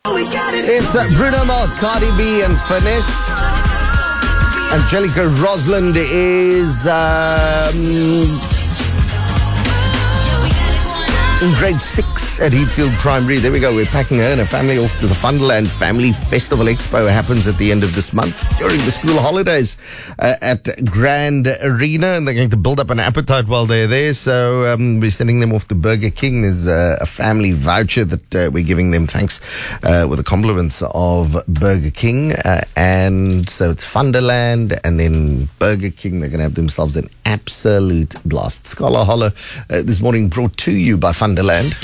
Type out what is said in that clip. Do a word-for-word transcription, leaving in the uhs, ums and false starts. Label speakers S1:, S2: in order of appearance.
S1: It's uh, Bruno Mars, Cardi B and Finesse. Angelica Rosland is um, in grade six at Heathfield Primary. There we go. We're packing her and her family off to the Funderland Family Festival Expo. It happens at the end of this month during the school holidays uh, at Grand Arena, and they're going to build up an appetite while they're there. So um, we're sending them off to Burger King. There's uh, a family voucher that uh, we're giving them, thanks uh, with the compliments of Burger King. Uh, and so it's Funderland and then Burger King. They're going to have themselves an absolute blast. Scholar Holler uh, this morning brought to you by Funderland.